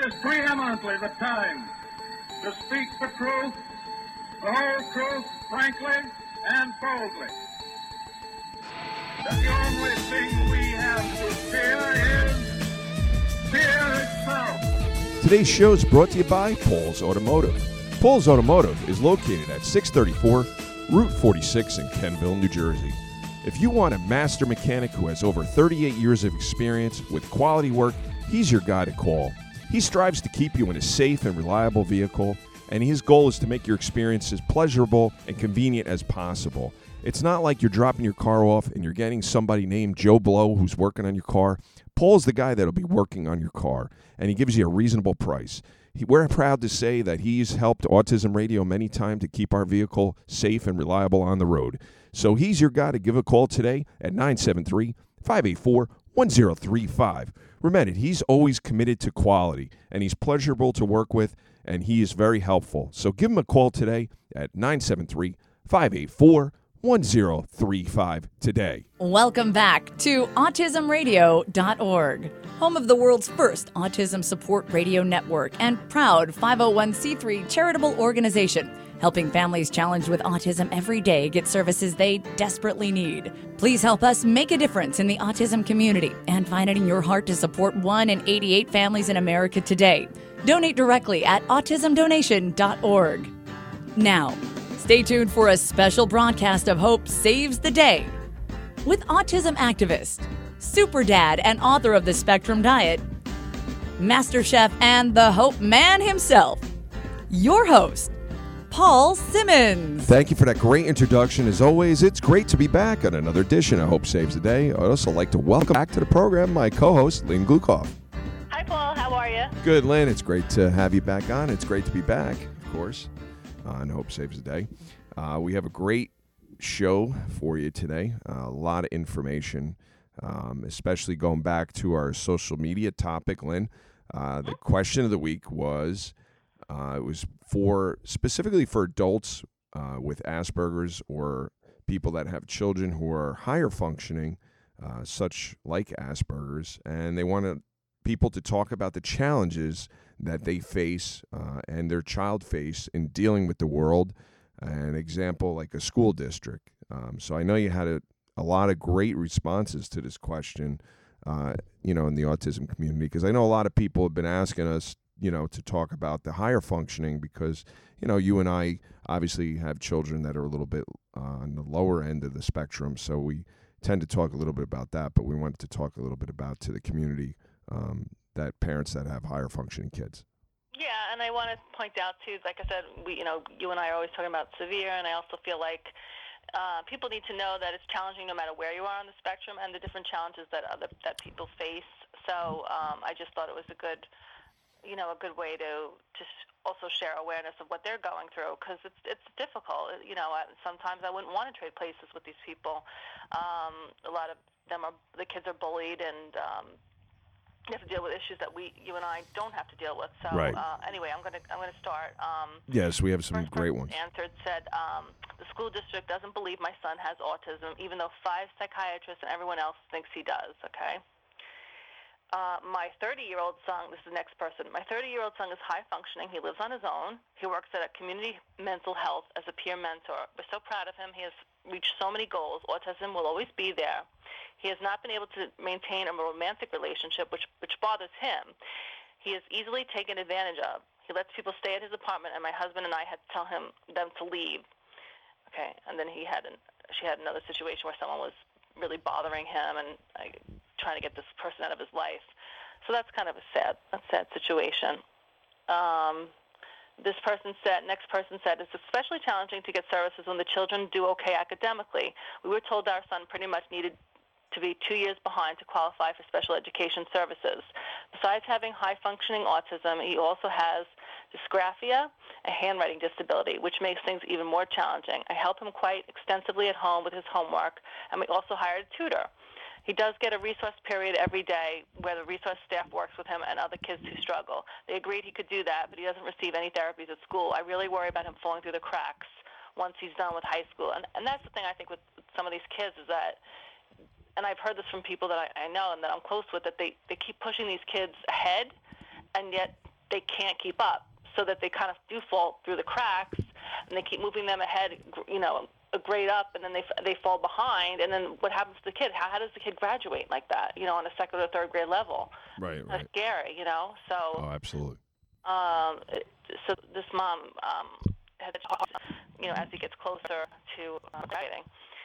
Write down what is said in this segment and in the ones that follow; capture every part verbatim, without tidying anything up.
is preeminently the time to speak the truth, the whole truth, frankly and boldly. That the only thing we have to fear is fear itself. Today's show is brought to you by Paul's Automotive. Paul's Automotive is located at six thirty-four Route forty-six in Kenville, New Jersey. If you want a master mechanic who has over thirty-eight years of experience with quality work, he's your guy to call. He strives to keep you in a safe and reliable vehicle, and his goal is to make your experience as pleasurable and convenient as possible. It's not like you're dropping your car off and you're getting somebody named Joe Blow who's working on your car. Paul's the guy that'll be working on your car, and he gives you a reasonable price. He, we're proud to say that he's helped Autism Radio many times to keep our vehicle safe and reliable on the road. So he's your guy to give a call today at nine seven three, five eight four, one zero three five. Remember, he's always committed to quality, and he's pleasurable to work with, and he is very helpful. So give him a call today at nine seven three, five eight four, one zero three five today. Welcome back to autism radio dot org, home of the world's first autism support radio network and proud five oh one c three charitable organization, helping families challenged with autism every day get services they desperately need. Please help us make a difference in the autism community and find it in your heart to support one in eighty-eight families in America today. Donate directly at autism donation dot org. Now, stay tuned for a special broadcast of Hope Saves the Day with autism activist, super dad and author of the Spectrum Diet, Master Chef and the Hope Man himself, your host, Paul Simmons. Thank you for that great introduction. As always, it's great to be back on another edition of Hope Saves the Day. I'd also like to welcome back to the program my co-host, Lynn Glukoff. Hi, Paul. How are you? Good, Lynn. It's great to have you back on. It's great to be back, of course, on Hope Saves the Day. Uh, we have a great show for you today. Uh, a lot of information, um, especially going back to our social media topic, Lynn. Uh, the question of the week was, uh, it was for specifically for adults uh, with Asperger's or people that have children who are higher functioning, uh, such like Asperger's, and they wanted people to talk about the challenges that they face uh, and their child face in dealing with the world. An example like a school district. Um, so I know you had a, a lot of great responses to this question, uh, you know, in the autism community, because I know a lot of people have been asking us, you know, to talk about the higher functioning because, you know, you and I obviously have children that are a little bit uh, on the lower end of the spectrum, so we tend to talk a little bit about that, but we wanted to talk a little bit about to the community um, that parents that have higher functioning kids. Yeah, and I want to point out, too, like I said, we, you know, you and I are always talking about severe, and I also feel like uh, people need to know that it's challenging no matter where you are on the spectrum and the different challenges that other that people face. So um, I just thought it was a good, you know, a good way to just also share awareness of what they're going through, because it's it's difficult. You know, sometimes I wouldn't want to trade places with these people. Um, a lot of them are, the kids are bullied, and um, you have to deal with issues that we, you and I, don't have to deal with. So right. uh, anyway, I'm gonna I'm gonna start. Um, yes, we have some first great ones. Answered said um, the school district doesn't believe my son has autism, even though five psychiatrists and everyone else thinks he does. Okay. Uh, my thirty-year-old son, this is the next person, my thirty-year-old son is high functioning. He lives on his own. He works at a community mental health as a peer mentor. We're so proud of him. He has reached so many goals. Autism will always be there. He has not been able to maintain a romantic relationship, which, which bothers him. He is easily taken advantage of. He lets people stay at his apartment, and my husband and I had to tell him them to leave. Okay, and then he had an, she had another situation where someone was really bothering him and I, trying to get this person out of his life. So that's kind of a sad, a sad situation. Um, this person said, next person said, it's especially challenging to get services when the children do okay academically. We were told our son pretty much needed to be two years behind to qualify for special education services. Besides having high-functioning autism, he also has dysgraphia, a handwriting disability, which makes things even more challenging. I help him quite extensively at home with his homework, and we also hired a tutor. He does get a resource period every day where the resource staff works with him and other kids who struggle. They agreed he could do that, but he doesn't receive any therapies at school. I really worry about him falling through the cracks once he's done with high school. And, and that's the thing I think with some of these kids is that, and I've heard this from people that I, I know and that I'm close with, that they, they keep pushing these kids ahead, and yet they can't keep up, so that they kind of do fall through the cracks, and they keep moving them ahead, you know, a grade up, and then they they fall behind, and then what happens to the kid? How, how does the kid graduate like that, you know, on a second or third grade level? Right, That's right. scary, you know. So, Oh, absolutely. um, it- so this mom um, had, you know, as he gets closer to uh, graduating.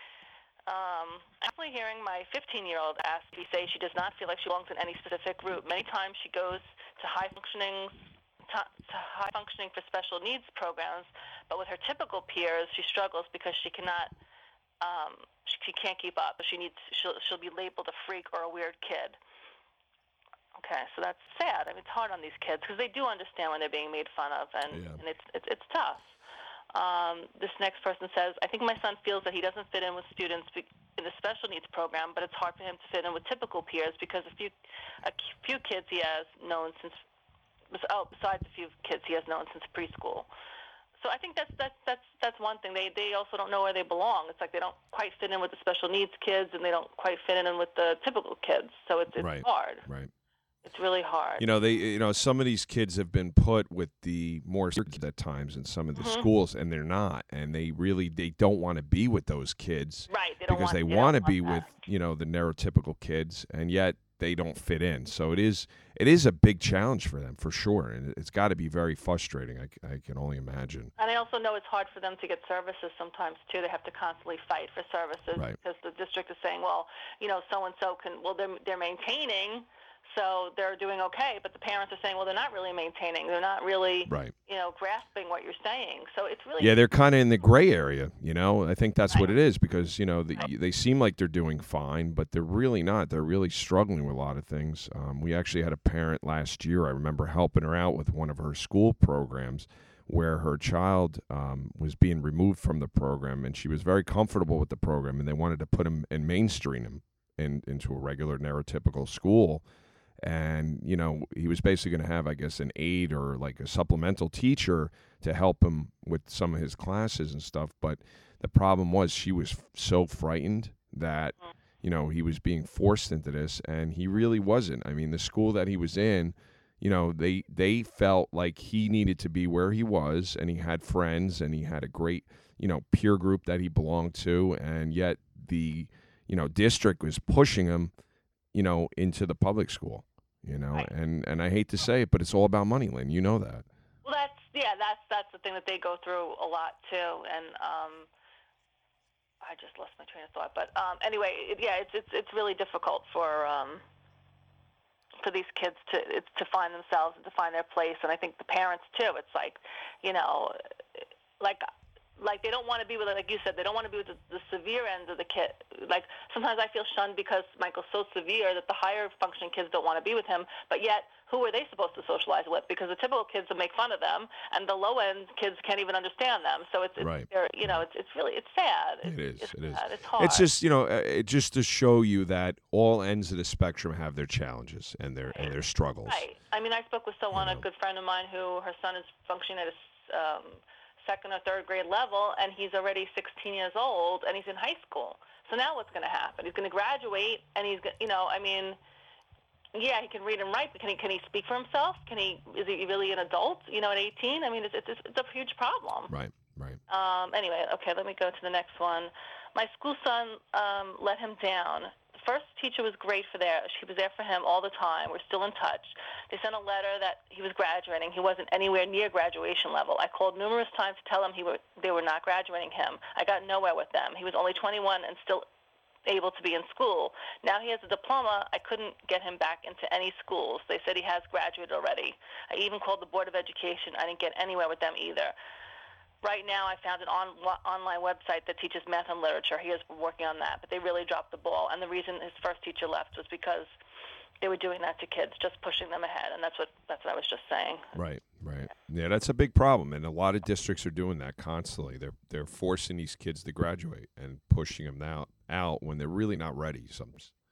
Um, actually hearing my fifteen-year-old ask me say she does not feel like she belongs in any specific group. Many times she goes to high functioning to, to high functioning for special needs programs, but with her typical peers, she struggles because she cannot um, she, she can't keep up. She needs she'll she'll be labeled a freak or a weird kid. Okay, so that's sad. I mean, it's hard on these kids because they do understand when they're being made fun of, and, Yeah. and it's, it's it's tough. Um, this next person says, I think my son feels that he doesn't fit in with students in the special needs program, but it's hard for him to fit in with typical peers because a few a few kids he has known since oh besides a few kids he has known since preschool. So I think that's that's that's that's one thing. They they also don't know where they belong. It's like they don't quite fit in with the special needs kids, and they don't quite fit in with the typical kids. So it's it's Right. hard. Right. It's really hard. You know, they, you know, some of these kids have been put with the more kids at times in some of the Mhm. schools, and they're not, and they really they don't want to be with those kids Right. They don't because want, they, they want to don't be want with that. you know the neurotypical kids, and yet they don't fit in. So it is it is a big challenge for them for sure, and it's got to be very frustrating. I, c- I can only imagine. And I also know it's hard for them to get services sometimes too. They have to constantly fight for services Right. because the district is saying, well, you know, so and so can. Well, they're they're maintaining, so they're doing okay. But the parents are saying, well, they're not really maintaining. They're not really, Right. you know, grasping what you're saying. So it's really Yeah, they're kind of in the gray area, you know. I think that's what Right. it is because you know the, Right. they seem like they're doing fine, but they're really not. They're really struggling with a lot of things. Um, we actually had a parent last year. I remember helping her out with one of her school programs, where her child um, was being removed from the program, and she was very comfortable with the program, and they wanted to put him and mainstream him in, into a regular neurotypical school. And you know he was basically going to have, I guess, an aide or like a supplemental teacher to help him with some of his classes and stuff. But the problem was she was f- so frightened that you know he was being forced into this, and he really wasn't. I mean, the school that he was in, you know, they they felt like he needed to be where he was, and he had friends, and he had a great you know peer group that he belonged to, and yet the you know district was pushing him you know, into the public school, you know, Right. and, and I hate to say it, but it's all about money, Lynn. You know that. Well, that's yeah, that's that's the thing that they go through a lot too, and um, I just lost my train of thought. But um, anyway, it, yeah, it's it's it's really difficult for um, for these kids to it's to find themselves and to find their place, and I think the parents too. It's like, you know, like. Like they don't want to be with, like you said, they don't want to be with the, the severe end of the kid. Like sometimes I feel shunned because Michael's so severe that the higher functioning kids don't want to be with him. But yet, who are they supposed to socialize with? Because the typical kids will make fun of them, and the low end kids can't even understand them. So it's, it's Right. they're, you know, it's it's really it's sad. It is. It's, it's It is. sad. It's hard. It's just, you know, uh, it just to show you that all ends of the spectrum have their challenges and their and their struggles. Right. I mean, I spoke with someone, You know. a good friend of mine, who her son is functioning at a s- um, second or third grade level, and he's already sixteen years old, and he's in high school. So now what's going to happen? He's going to graduate, and he's, go- you know, I mean, yeah, he can read and write, but can he can he speak for himself? Can he is he really an adult? You know, at eighteen? I mean, it's it's, it's a huge problem. Right. Right. Um, anyway, okay, let me go to the next one. My school son um, let him down. The first teacher was great for there. She was there for him all the time. We're still in touch. They sent a letter that he was graduating. He wasn't anywhere near graduation level. I called numerous times to tell him he were, they were not graduating him. I got nowhere with them. He was only twenty-one and still able to be in school. Now he has a diploma. I couldn't get him back into any schools. They said he has graduated already. I even called the Board of Education. I didn't get anywhere with them either. Right now, I found an on, online website that teaches math and literature. He is working on that, but they really dropped the ball. And the reason his first teacher left was because they were doing that to kids, just pushing them ahead. And that's what that's what I was just saying. Right. Right. Yeah, that's a big problem, and a lot of districts are doing that constantly. They're they're forcing these kids to graduate and pushing them out out when they're really not ready. Some.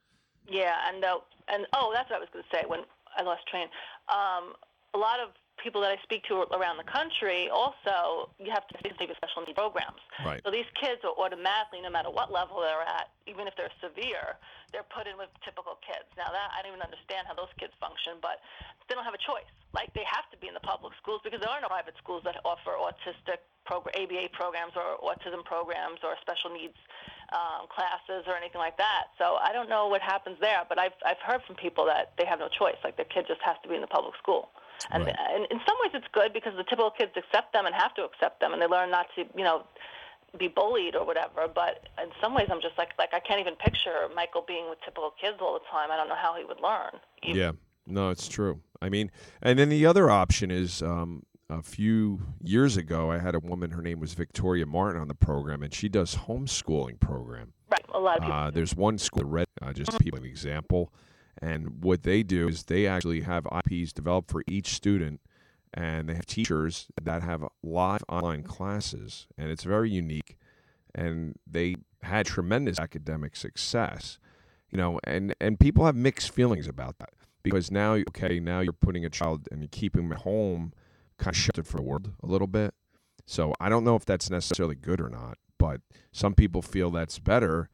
Yeah, and uh, and oh, that's what I was going to say when I lost train. Um, a lot of people that I speak to around the country also, you have to think of special needs programs. Right. So these kids are automatically, no matter what level they're at, even if they're severe, they're put in with typical kids. Now that I don't even understand how those kids function, but they don't have a choice. Like they have to be in schools because there are no private schools that offer autistic program, A B A programs or autism programs or special needs um, classes or anything like that. So I don't know what happens there, but I've I've heard from people that they have no choice. Like their kid just has to be in the public school. And, Right. and in some ways it's good because the typical kids accept them and have to accept them, and they learn not to, you know, be bullied or whatever. But in some ways I'm just like, like I can't even picture Michael being with typical kids all the time. I don't know how he would learn. Even. Yeah, no, it's true. I mean, and then the other option is um, a few years ago, I had a woman, her name was Victoria Martin on the program, and she does homeschooling program. Right, a lot of people. Uh, there's one school, Red, uh, just to give an example, and what they do is they actually have I Ps developed for each student, and they have teachers that have live online classes, and it's very unique, and they had tremendous academic success, you know, and, and people have mixed feelings about that. Because now, okay, now you're putting a child and you keep him at home, kind of sheltered from the world a little bit. So I don't know if that's necessarily good or not, but some people feel that's better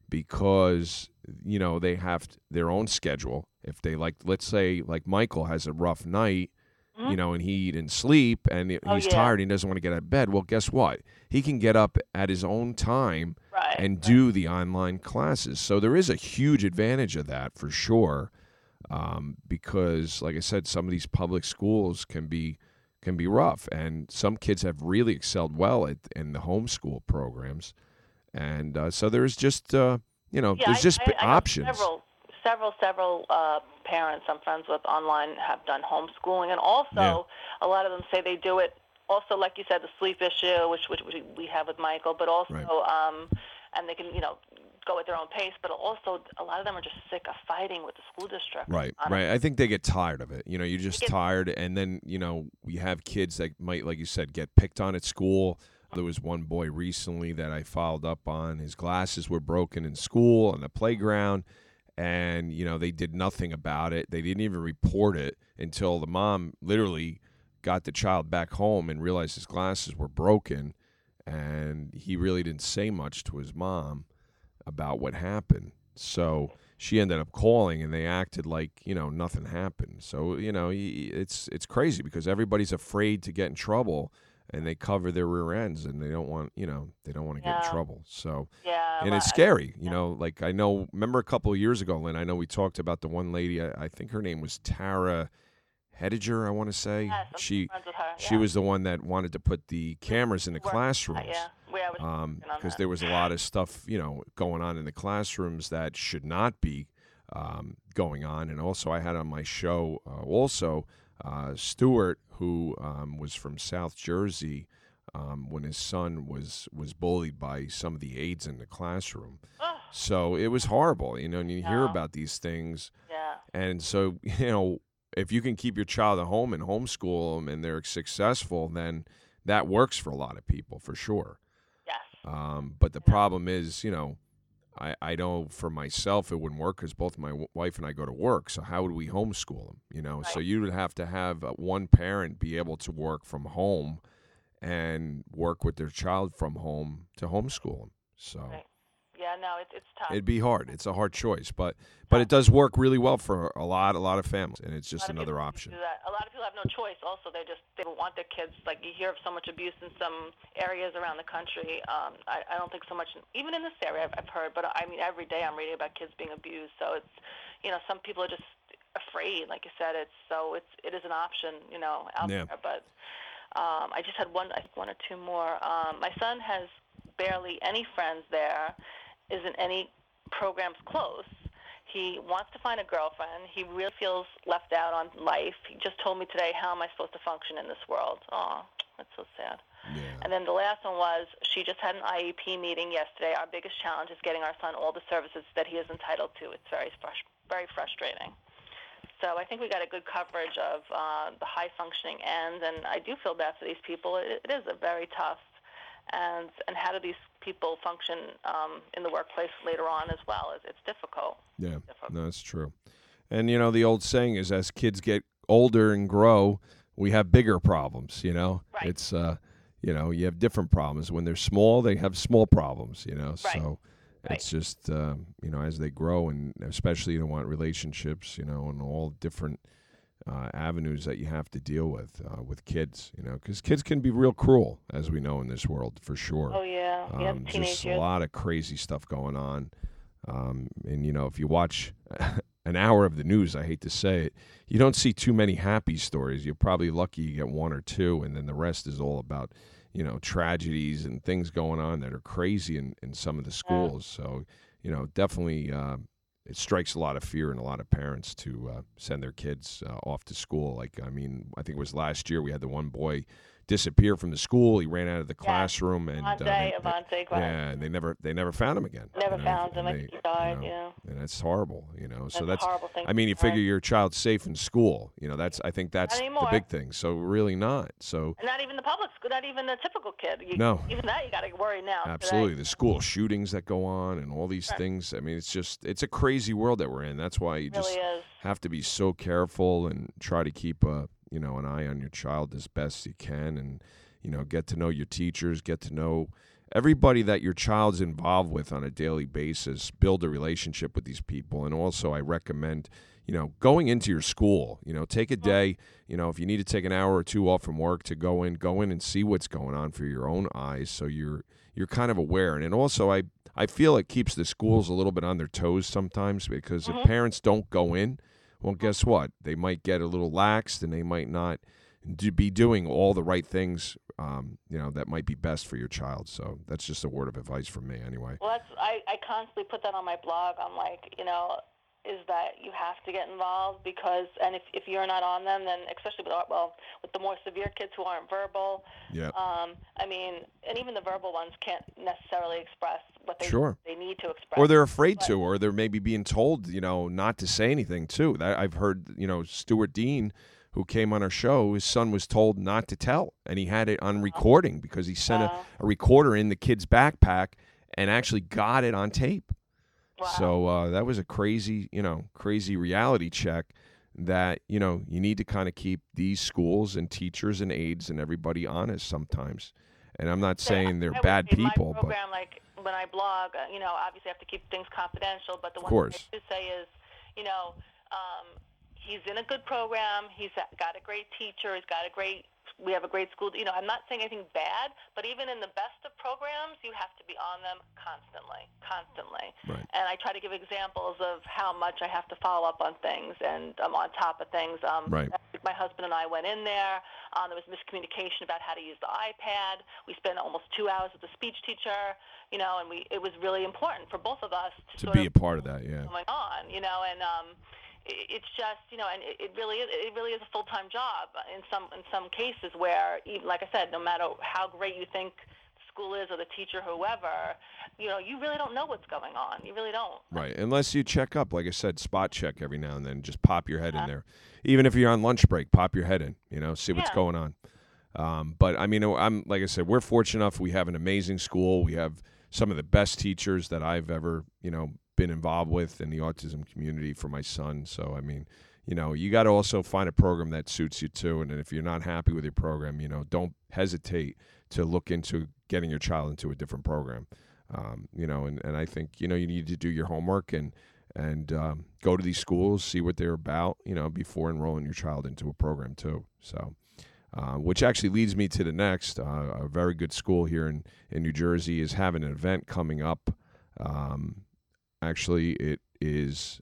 because, you know, they have their own schedule. If they like, let's say, like Michael has a rough night, mm-hmm. you know, and he didn't sleep and he's oh, yeah. tired and he doesn't want to get out of bed. Well, guess what? He can get up at his own time right, and right. do the online classes. So there is a huge advantage of that for sure. Um, because, like I said, some of these public schools can be can be rough, and some kids have really excelled well at, in the homeschool programs, and uh, so there's just uh, you know yeah, there's just I, I, options. I several, several, several uh, parents I'm friends with online have done homeschooling, and also Yeah. a lot of them say they do it. Also, like you said, the sleep issue, which which we have with Michael, but also, Right. um, and they can you know. go at their own pace, but also a lot of them are just sick of fighting with the school district. Right, honestly. right. I think they get tired of it. You know, you're just Get- tired, and then you know we have kids that might, like you said, get picked on at school. There was one boy recently that I followed up on. His glasses were broken in school on the playground, and you know they did nothing about it. They didn't even report it until the mom literally got the child back home and realized his glasses were broken, and he really didn't say much to his mom about what happened. So she ended up calling, and they acted like, you know, nothing happened. So, you know, it's it's crazy because everybody's afraid to get in trouble, and they cover their rear ends, and they don't want, you know, they don't want to get Yeah. in trouble. So, Yeah, and well, it's scary, you know, like I know, remember a couple of years ago, Lynn, I know we talked about the one lady, I, I think her name was Tara Hediger, I want to say. Yes, I'm she friends with her, she yeah. was the one that wanted to put the cameras in the Work- classrooms. Yeah, where I was Um, working on because that. there was a lot of stuff, you know, going on in the classrooms that should not be um, going on. And also, I had on my show uh, also uh, Stuart, who um, was from South Jersey, um, when his son was was bullied by some of the aides in the classroom. Ugh, So it was horrible, you know. And you hear Yeah. about these things, yeah, and so you know, if you can keep your child at home and homeschool them, and they're successful, then that works for a lot of people for sure. yes. Um, but the problem is, you know, I, I know for myself it wouldn't work because both my w- wife and I go to work. So how would we homeschool them? You know, so Right. you would have to have uh, one parent be able to work from home and work with their child from home to homeschool them. So Right. Yeah, no, it's it's tough. it'd be hard. It's a hard choice, but but it does work really well for a lot a lot of families, and it's A just lot of another people option. do that. A lot of people have no choice. Also, they just they don't want their kids. Like you hear of so much abuse in some areas around the country. Um, I, I don't think so much, even in this area I've, I've heard. But I mean, every day I'm reading about kids being abused. So it's, you know, some people are just afraid. Like you said, it's so it's it is an option, you know, out Yeah. there. But um, I just had one, I think one or two more. Um, my son has barely any friends there. Isn't any programs close. He wants to find a girlfriend. He really feels left out on life. He just told me today, how am I supposed to function in this world? Oh, that's so sad. Yeah. And then the last one was, she just had an I E P meeting yesterday. Our biggest challenge is getting our son all the services that he is entitled to. It's very, frus- very frustrating. So I think we got a good coverage of uh, the high-functioning end, and I do feel bad for these people. It, it is a very tough, and and how do these people function um, in the workplace later on as well? It's, it's difficult. Yeah, difficult. no, that's true. And, you know, the old saying is as kids get older and grow, we have bigger problems, you know? Right. It's, uh, you know, you have different problems. When they're small, they have small problems, you know? Right. So Right. it's just, um, you know, as they grow, and especially you don't want relationships, you know, and all different uh, avenues that you have to deal with uh, with kids, you know, because kids can be real cruel, as we know in this world, for sure. Oh, yeah. Um, yeah, just teenage a years. lot of crazy stuff going on. Um, and, you know, if you watch an hour of the news, I hate to say it, you don't see too many happy stories. You're probably lucky you get one or two, and then the rest is all about, you know, tragedies and things going on that are crazy in, in some of the schools. So, you know, definitely uh, it strikes a lot of fear in a lot of parents to uh, send their kids uh, off to school. Like, I mean, I think it was last year we had the one boy disappear from the school. He ran out of the classroom, and uh, Avante, they, Avante, they, class. yeah, and they never they never found him again. Never you know, found him. and I they- think he died, you know, yeah. and that's horrible. You know, so That's that's a horrible thing I mean, you to die. figure your child's safe in school. You know, that's I think that's Not the anymore. big thing. So really not. So And not even the public school, not even the typical kid. You, No. Even that you got to worry now. absolutely, today. the school shootings that go on and all these Right. things. I mean, it's just it's a crazy world that we're in. That's why you It just really is. have to be so careful and try to keep a you know an eye on your child as best you can, and you know get to know your teachers, get to know everybody that your child's involved with on a daily basis. Build a relationship with these people, and also I recommend you know going into your school. You know, take a day. You know, if you need to take an hour or two off from work to go in, go in and see what's going on for your own eyes, so you're you're kind of aware. And, and also, I I feel it keeps the schools a little bit on their toes sometimes, because if parents don't go in, well, guess what? They might get a little laxed, and they might not do, be doing all the right things, um, you know, that might be best for your child. So that's just a word of advice from me, anyway. Well, that's I, I constantly put that on my blog. I'm like, you know, is that you have to get involved because, and if if you're not on them, then especially with our- well with the more severe kids who aren't verbal, Yeah. um, I mean, and even the verbal ones can't necessarily express what they Sure. they need to express. Or they're afraid to, or they're maybe being told, you know, not to say anything too. That I've heard, you know, Stuart Dean, who came on our show, his son was told not to tell, and he had it on recording because he sent a, Wow. a recorder in the kid's backpack and actually got it on tape. Wow. So uh, that was a crazy, you know, crazy reality check that, you know, you need to kind of keep these schools and teachers and aides and everybody honest sometimes. And I'm not saying they're I would bad say people, my but program, like when I blog, uh, you know, obviously I have to keep things confidential. But the one course. thing I do say is, you know, um, he's in a good program. He's got a great teacher. He's got a great. We have a great school. You know, I'm not saying anything bad, but even in the best of programs, you have to be on them constantly, constantly. Right. And I try to give examples of how much I have to follow up on things, and I'm on top of things. Um, Right. My husband and I went in there. Um, there was miscommunication about how to use the iPad. We spent almost two hours with the speech teacher, you know, and we it was really important for both of us to, to sort be of a part of that, yeah. going on, you know, and um, it, it's just, you know, and it, it really is, it really is a full-time job in some in some cases where, even, like I said, no matter how great you think the school is or the teacher, whoever, you know, you really don't know what's going on. You really don't. Right, unless you check up, like I said, spot check every now and then. Just pop your head in there. Even if you're on lunch break, pop your head in, you know, see what's Yeah. going on. Um, but, I mean, I'm like I said, we're fortunate enough. We have an amazing school. We have some of the best teachers that I've ever, you know, been involved with in the autism community for my son. So, I mean, you know, you got to also find a program that suits you too. And if you're not happy with your program, you know, don't hesitate to look into getting your child into a different program. Um, you know, and, and I think, you know, you need to do your homework and, and um, go to these schools, see what they're about, you know, before enrolling your child into a program too. So, uh, which actually leads me to the next. Uh, a very good school here in, in New Jersey is having an event coming up. Um, actually, it is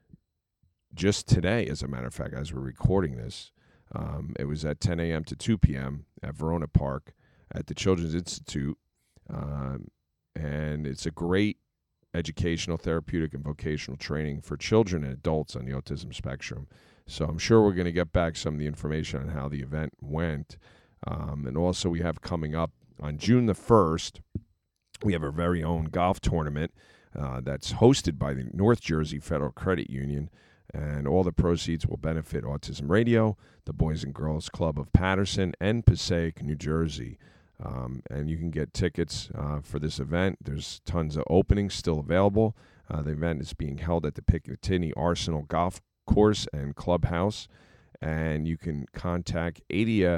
just today, as a matter of fact, as we're recording this. Um, it was at ten a.m. to two p.m. at Verona Park at the Children's Institute. Um, and it's a great educational, therapeutic, and vocational training for children and adults on the autism spectrum. So I'm sure we're going to get back some of the information on how the event went. Um, and also we have coming up on June the first, we have our very own golf tournament uh, that's hosted by the North Jersey Federal Credit Union. And all the proceeds will benefit Autism Radio, the Boys and Girls Club of Patterson, and Passaic, New Jersey. Um, and you can get tickets uh, for this event. There's tons of openings still available. Uh, the event is being held at the Picatinny Arsenal Golf Course and Clubhouse. And you can contact Adia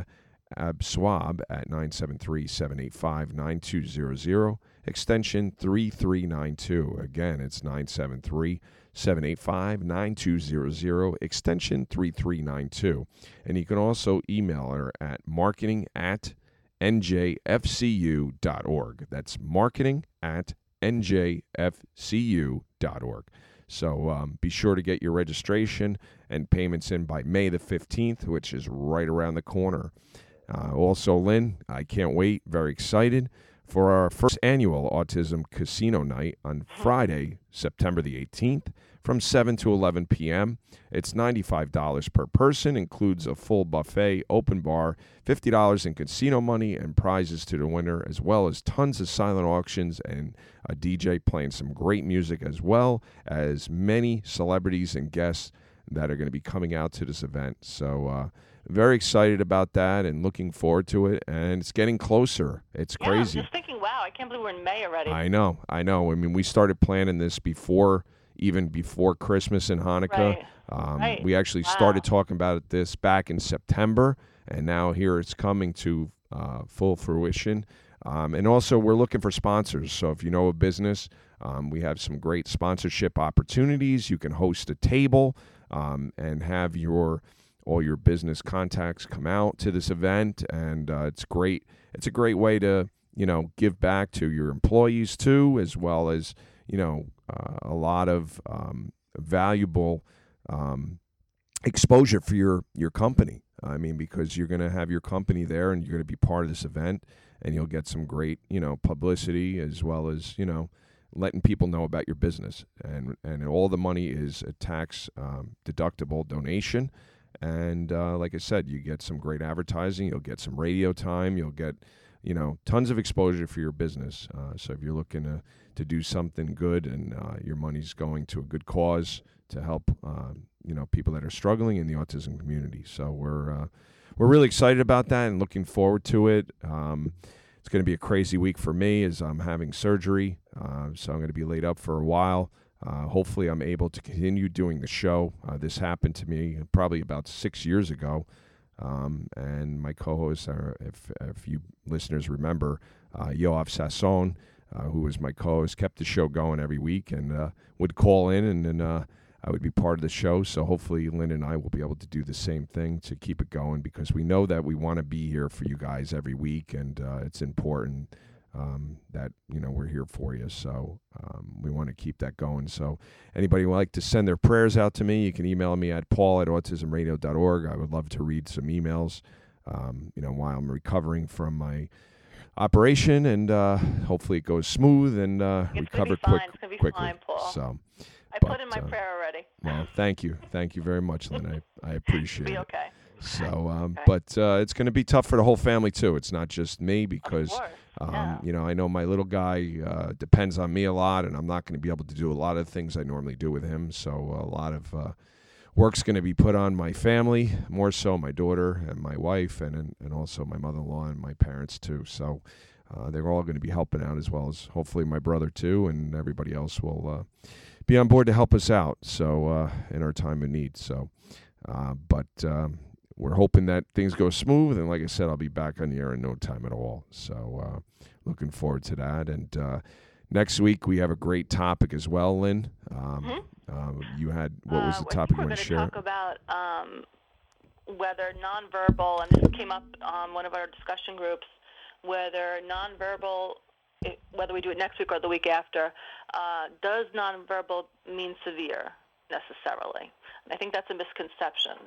Abswab at nine seven three, seven eight five, nine two zero zero, extension three three nine two. Again, it's nine seven three, seven eight five, nine two zero zero, extension three three nine two. And you can also email her at marketing at n j f c u dot org. That's marketing at n j f c u dot org. So um, be sure to get your registration and payments in by May the fifteenth, which is right around the corner. Uh, also, Lynn, I can't wait, very excited for our first annual Autism Casino Night on Friday, September the eighteenth, from seven to eleven p.m. It's ninety-five dollars per person, includes a full buffet, open bar, fifty dollars in casino money, and prizes to the winner, as well as tons of silent auctions and a D J playing some great music, as well as many celebrities and guests that are going to be coming out to this event. So, uh, very excited about that and looking forward to it. And it's getting closer. It's yeah, crazy. I'm just thinking, wow, I can't believe we're in May already. I know. I know. I mean, we started planning this before, even before Christmas and Hanukkah. Right. Um, right. We actually wow. started talking about this back in September, and now here it's coming to uh, full fruition. Um, and also, we're looking for sponsors. So if you know a business, um, we have some great sponsorship opportunities. You can host a table um, and have your all your business contacts come out to this event, and uh, it's great. It's a great way to, you know, give back to your employees too, as well as, you know, uh, a lot of um, valuable um, exposure for your, your company. I mean, because you're going to have your company there and you're going to be part of this event, and you'll get some great, you know, publicity, as well as, you know, letting people know about your business. And, and all the money is a tax um, deductible donation. And uh, like I said, you get some great advertising, you'll get some radio time, you'll get, you know, tons of exposure for your business. Uh, so if you're looking to, to do something good and uh, your money's going to a good cause to help, uh, you know, people that are struggling in the autism community. So we're uh, we're really excited about that and looking forward to it. Um, it's going to be a crazy week for me as I'm having surgery, uh, so I'm going to be laid up for a while. Uh, hopefully I'm able to continue doing the show. Uh, this happened to me probably about six years ago. Um, and my co-hosts are, if, if you listeners remember, uh, Yoav Sasson, uh, who was my co-host, kept the show going every week and uh, would call in, and then uh, I would be part of the show. So hopefully Lynn and I will be able to do the same thing to keep it going, because we know that we want to be here for you guys every week, and uh, it's important Um, that, you know, we're here for you. So um, we want to keep that going. So anybody would like to send their prayers out to me, you can email me at paul at autism radio dot org. I would love to read some emails, um, you know, while I'm recovering from my operation, and uh, hopefully it goes smooth and uh, it's recover gonna be fine. quick, It's gonna be quickly. fine, Paul. So I but, put in my uh, prayer already. Well, thank you. Thank you very much, Lynn. I, I appreciate Be it. okay. So, um, Okay. but uh, it's going to be tough for the whole family too. It's not just me, because Of course. um, yeah. you know, I know my little guy uh, depends on me a lot, and I'm not going to be able to do a lot of things I normally do with him. So a lot of uh, work's going to be put on my family, more so my daughter and my wife, and and, and also my mother-in-law and my parents too. So uh, they're all going to be helping out, as well as hopefully my brother too, and everybody else will uh, be on board to help us out. So uh, in our time of need. So, uh, but. Um, We're hoping that things go smooth, and like I said, I'll be back on the air in no time at all. So uh, looking forward to that. And uh, next week we have a great topic as well, Lynn. Um, Mhm. uh, you had, what was Uh, the topic you I want to think we're share? going to talk about um, whether nonverbal, and this came up on one of our discussion groups, whether nonverbal, it, whether we do it next week or the week after, uh, does nonverbal mean severe necessarily? And I think that's a misconception.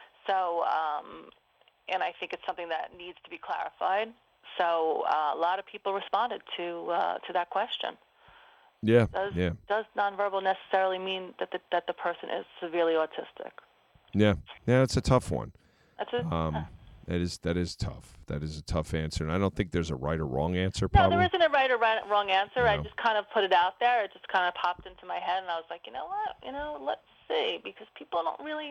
So, um, and I think it's something that needs to be clarified. So uh, a lot of people responded to uh, to that question. Yeah, Does yeah, does nonverbal necessarily mean that the, that the person is severely autistic? yeah, yeah. It's a tough one. That's it. Um, that is that is tough. That is a tough answer, and I don't think there's a right or wrong answer. No, Probably. there isn't a right or right, wrong answer. No. I just kind of put it out there. It just kind of popped into my head, and I was like, you know what? You know, let's see, because people don't really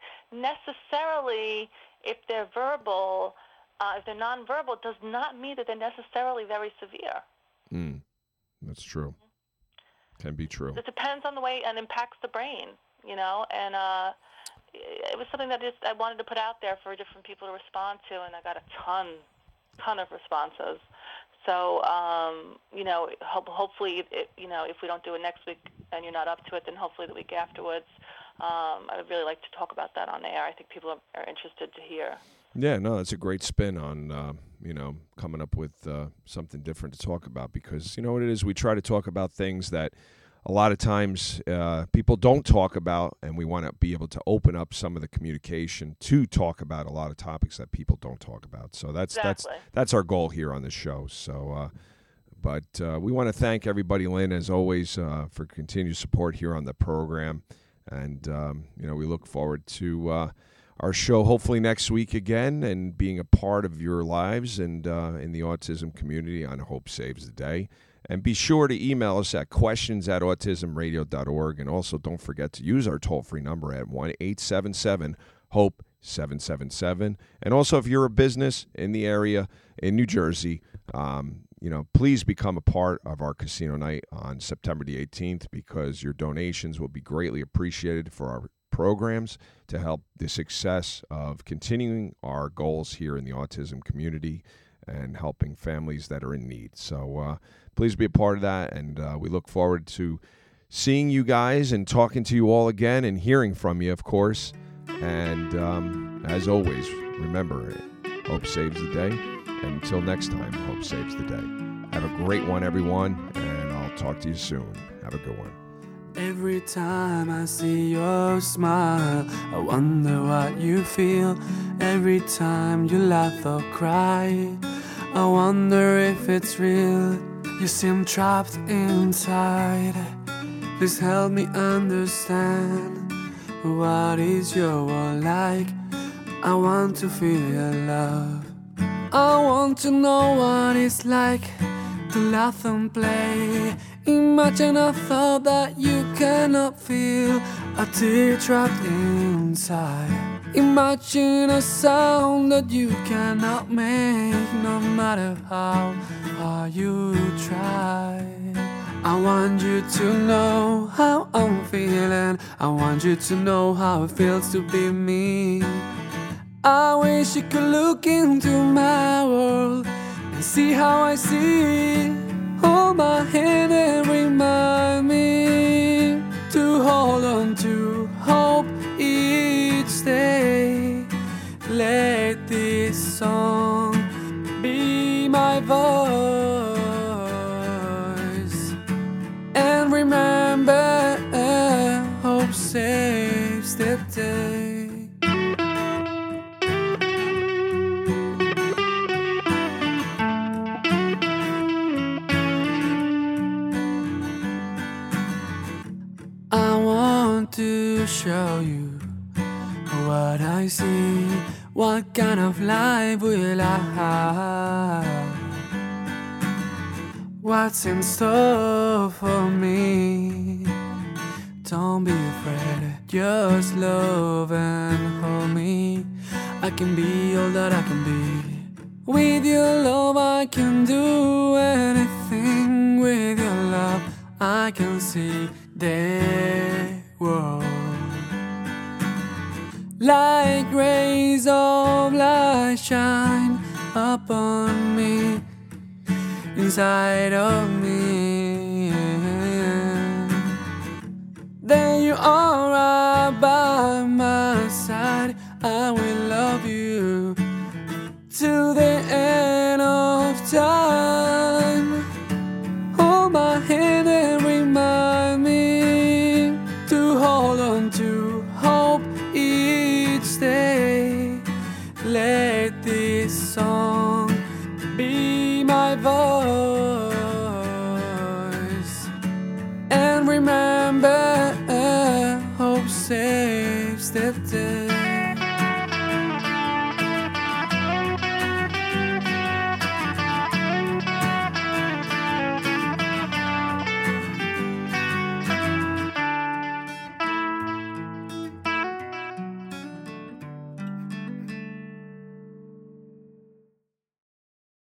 necessarily, if they're verbal, uh, if they're nonverbal, does not mean that they're necessarily very severe. Mm, that's true. Can be true. It depends on the way and impacts the brain, you know, and uh, it was something that just I wanted to put out there for different people to respond to, and I got a ton, ton of responses. So, um, you know, ho- hopefully, it, you know, if we don't do it next week and you're not up to it, then hopefully the week afterwards. Um, I would really like to talk about that on air. I think people are, are interested to hear. Yeah, no, that's a great spin on, uh, you know, coming up with uh, something different to talk about, because, you know what it is, we try to talk about things that a lot of times uh, people don't talk about, and we want to be able to open up some of the communication to talk about a lot of topics that people don't talk about. So that's Exactly. that's that's our goal here on the show. So, uh, but uh, we want to thank everybody, Lynn, as always, uh, for continued support here on the program, and um, you know, we look forward to uh, our show hopefully next week again, and being a part of your lives and uh, in the autism community on Hope Saves the Day. And be sure to email us at questions at autism radio dot org. And also don't forget to use our toll-free number at one eight seven seven hope seven seven seven. And also, if you're a business in the area in New Jersey, um, you know, please become a part of our casino night on September the eighteenth, because your donations will be greatly appreciated for our programs to help the success of continuing our goals here in the autism community and helping families that are in need. So uh, please be a part of that, and uh, we look forward to seeing you guys and talking to you all again and hearing from you, of course. And um, as always, remember, hope saves the day. And until next time, hope saves the day. Have a great one, everyone, and I'll talk to you soon. Have a good one. Every time I see your smile, I wonder what you feel. Every time you laugh or cry, I wonder if it's real. You seem trapped inside. Please help me understand. What is your world like? I want to feel your love. I want to know what it's like to laugh and play. Imagine a thought that you cannot feel, a tear trapped inside. Imagine a sound that you cannot make, no matter how hard you try. I want you to know how I'm feeling. I want you to know how it feels to be me. I wish you could look into my world and see how I see. Hold my hand and remind me to hold on to hope each day. Let this song be my voice, and remember, hope saves the day. To show you what I see, what kind of life will I have, what's in store for me. Don't be afraid, just love and hold me. I can be all that I can be. With your love I can do anything. With your love I can see the world like rays of light shine upon me, inside of me. Then you are right by my side. I will love you till the end of time. Hold my hand and remind me to hold on to hope each day. Let this song be my voice, and remember, hope saves the day.